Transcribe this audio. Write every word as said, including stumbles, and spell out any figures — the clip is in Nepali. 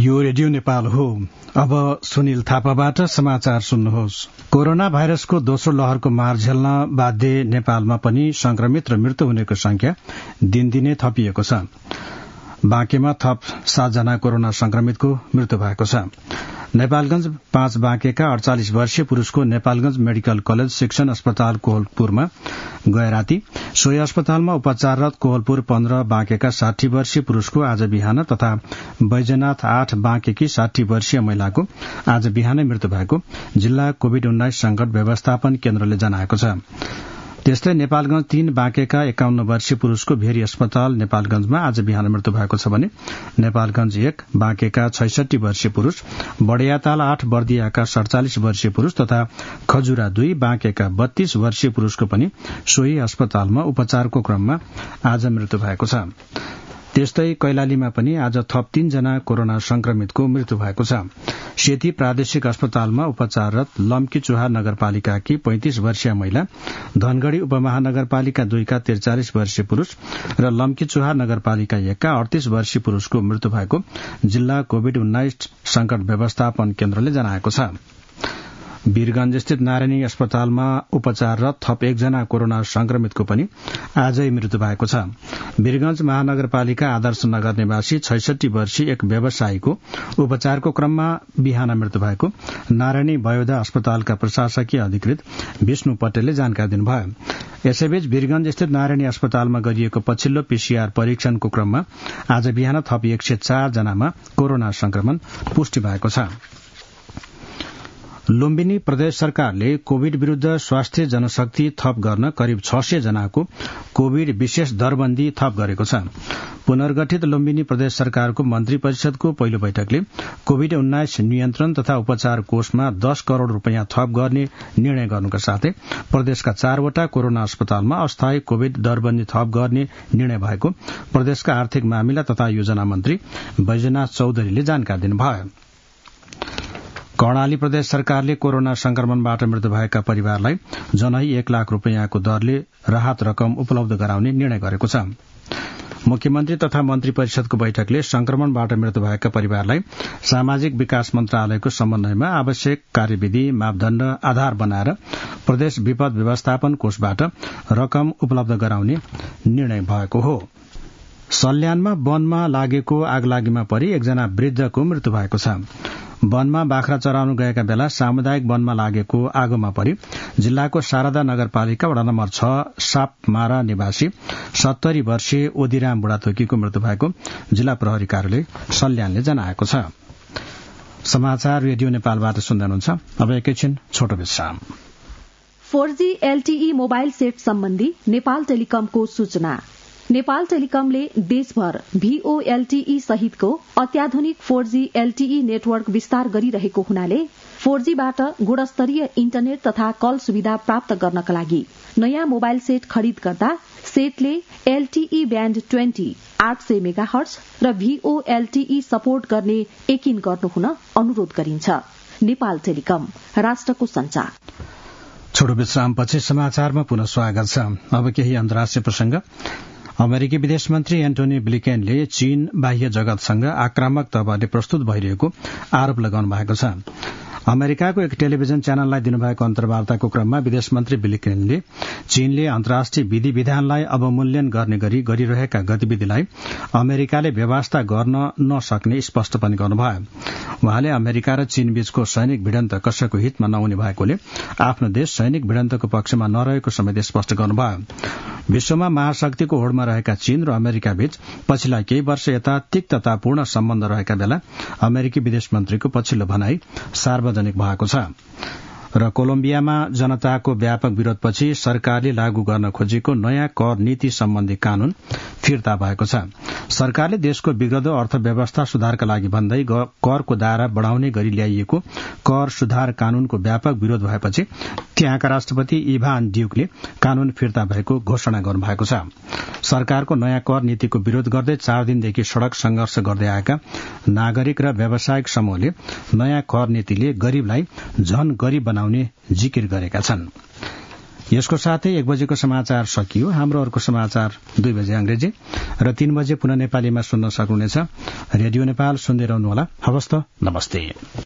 यो रेडियो नेपाल हो। अब सुनिल थापाबाट समाचार सुन्नुहोस्। कोरोना भाइरसको दोस्रो लहरको मार झेल्न बाध्य नेपालमा पनि संक्रमित र मृत्यु हुनेको संख्या दिनदिनै थपिएको छ। बाँकेमा थप सातजना कोरोना संक्रमितको मृत्यु भएको छ। नेपालगंज पाँच बाँकेका अड़चालिस वर्षीय पुरूषको नेपालगंज मेडिकल कलेज शिक्षण अस्पताल कोहलपुरमा गए राती, सोही अस्पतालमा उपचाररत कोहलपुर पन्ध्र बाँकेका साठी वर्षीय पुरूषको आज बिहान तथा बैजनाथ आठ बाँकेकी साठी वर्षीय महिलाको आज बिहानै मृत्यु भएको जिल्ला कोविड उन्नाइस संकट व्यवस्थापन केन्द्रले जनाएको छ। त्यस्तै नेपालगंज तीन बाँकेका एकाउन्न वर्षीय पुरूषको भेरी अस्पताल नेपालगंजमा आज बिहान मृत्यु भएको छ भने नेपालगंज एक बाँकेका छैसठी वर्षीय पुरूष, बडियाताल आठ बर्दियाका सड़चालिस वर्षीय पुरूष तथा खजुरा दुई बाँकेका बत्तीस वर्षीय पुरूषको पनि सोही अस्पतालमा उपचारको क्रममा आज मृत्यु भएको छ। त्यस्तै कैलालीमा पनि आज थप तीनजना कोरोना संक्रमितको मृत्यु भएको छ। सेती प्रादेशिक अस्पतालमा उपचाररत लम्की चुहार नगरपालिकाकी पैंतिस वर्षीय महिला, धनगढ़ी उपमहानगरपालिका दुईका त्रिचालिस वर्षीय पुरूष र लम्की चुहार नगरपालिका एकका अड़तीस वर्षीय पुरूषको मृत्यु भएको जिल्ला कोविड उन्नाइस संकट व्यवस्थापन केन्द्रले जनाएको छ। वीरगंज स्थित नारायणी अस्पतालमा उपचाररत थप एकजना कोरोना संक्रमितको पनि आजै मृत्यु भएको छ। वीरगंज महानगरपालिका आदर्श नगर निवासी छैसठी वर्षीय एक व्यवसायीको उपचारको क्रममा बिहान मृत्यु भएको नारायणी वयोधा अस्पतालका प्रशासकीय अधिकृत विष्णु पटेलले जानकारी दिनुभयो। यसैबीच वीरगंज स्थित नारायणी अस्पतालमा गरिएको पछिल्लो पीसीआर परीक्षणको क्रममा आज बिहान थप एक सय चार जनामा कोरोना संक्रमण पुष्टि भएको छ। लुम्बिनी प्रदेश सरकारले कोविड विरूद्ध स्वास्थ्य जनशक्ति थप गर्न करिब छ सय जनाको कोविड विशेष दरबन्दी थप गरेको छ। पुनर्गठित लुम्बिनी प्रदेश सरकारको मन्त्री परिषदको पहिलो बैठकले कोविड उन्नाइस नियन्त्रण तथा उपचार कोषमा दस करोड़ रूपियाँ थप गर्ने निर्णय गर्नुका साथै प्रदेशका चारवटा कोरोना अस्पतालमा अस्थायी कोविड दरबन्दी थप गर्ने निर्णय भएको प्रदेशका आर्थिक मामिला तथा योजना मन्त्री बैजनाथ चौधरीले जानकारी दिनुभयो। कर्णाली प्रदेश सरकारले कोरोना संक्रमणबाट मृत्यु भएका परिवारलाई जनै एक लाख रूपियाँको दरले राहत रकम उपलब्ध गराउने निर्णय गरेको छ। मुख्यमन्त्री तथा मन्त्री परिषदको बैठकले संक्रमणबाट मृत्यु भएका परिवारलाई सामाजिक विकास मन्त्रालयको समन्वयमा आवश्यक कार्यविधि मापदण्ड आधार बनाएर प्रदेश विपद व्यवस्थापन कोषबाट रकम उपलब्ध गराउने निर्णय भएको हो। सल्यानमा वनमा लागेको आगलागीमा परि एकजना वृद्धको मृत्यु भएको छ। वनमा बाख्रा चराउन गएका बेला सामुदायिक वनमा लागेको आगोमा परि जिल्लाको शारदा नगरपालिका वडा नम्बर छ सापमारा निवासी सत्तरी वर्षीय ओदीराम बुढाथोकीको मृत्यु भएको जिल्ला प्रहरी कार्यालय सल्यानले जनाएको छ। समाचार रेडियो नेपालबाट सुन्दै हुनुहुन्छ। अब एकैछिन छोटो विश्राम। Four G LTE mobile set सम्बन्धी नेपाल टेलिकमको सूचना। नेपाल टेलिकमले देशभर भीओएलटीई सहितको अत्याधुनिक फोर जी एलटीई नेटवर्क विस्तार गरिरहेको हुनाले फोर जी बाट गुणस्तरीय इन्टरनेट तथा कल सुविधा प्राप्त गर्नका लागि नयाँ मोबाइल सेट खरिद गर्दा सेटले एलटीई ब्याण्ड ट्वेन्टी आठ सय मेगाहर्ज र भीओएलटीई सपोर्ट गर्ने यकिन गर्नुहुन अनुरोध गरिन्छ। नेपाल टेलिकम, राष्ट्रको संचार। छोटो विश्रामपछि समाचारमा पुनः स्वागत छ। अब केही अन्तर्राष्ट्रिय प्रसंग। अमेरिकी विदेश मन्त्री एन्टोनी ब्लिकेनले चीन बाह्य जगतसँग आक्रामक तवरले प्रस्तुत भइरहेको आरोप लगाउनु भएको छ। अमेरिकाको एक टेलिभिजन च्यानललाई दिनुभएको अन्तर्वार्ताको क्रममा विदेश मन्त्री ब्लिकेनले चीनले अन्तर्राष्ट्रिय विधि विधानलाई अवमूल्यन गर्ने गरी गरिरहेका गतिविधिलाई अमेरिकाले व्यवस्था गर्न नसक्ने स्पष्ट पनि गर्नुभयो। उहाँले अमेरिका र चीन बीचको सैनिक भिडन्त कसैको हितमा नहुने भएकोले आफ्नो देश सैनिक भिडन्तको पक्षमा नरहेको समेत स्पष्ट गर्नुभयो। विश्वमा महाशक्तिको होडमा रहेका चीन र अमेरिका बीच पछिल्ला केही वर्ष यता तिक्ततापूर्ण सम्बन्ध रहेका बेला अमेरिकी विदेश मन्त्रीको पछिल्लो भनाई सार्वजनिक भएको छ। र कोलम्बियामा जनताको व्यापक विरोधपछि सरकारले लागू गर्न खोजेको नयाँ कर नीति सम्बन्धी कानून फिर्ता भएको छ। सरकारले देशको बिग्रदो अर्थव्यवस्था सुधारका लागि भन्दै करको दायरा बढ़ाउने गरी ल्याइएको कर सुधार कानूनको व्यापक विरोध भएपछि त्यहाँका राष्ट्रपति इभान ड्यूकले कानून फिर्ता भएको घोषणा गर्नुभएको छ। सरकारको नयाँ कर नीतिको विरोध गर्दै चार दिनदेखि सड़क संघर्ष गर्दै आएका नागरिक र व्यावसायिक समूहले नयाँ कर नीतिले गरीबलाई झन गरीब बनाउने जिकिर गरेका छन्। यसको साथै एक बजेको समाचार सकियो। हाम्रो अर्को समाचार दुई बजे अंग्रेजी र तीन बजे पुनः नेपालीमा सुन्न सक्नुहुनेछ। रेडियो नेपाल सुन्दै रहनुहोला। हवस् त, नमस्ते।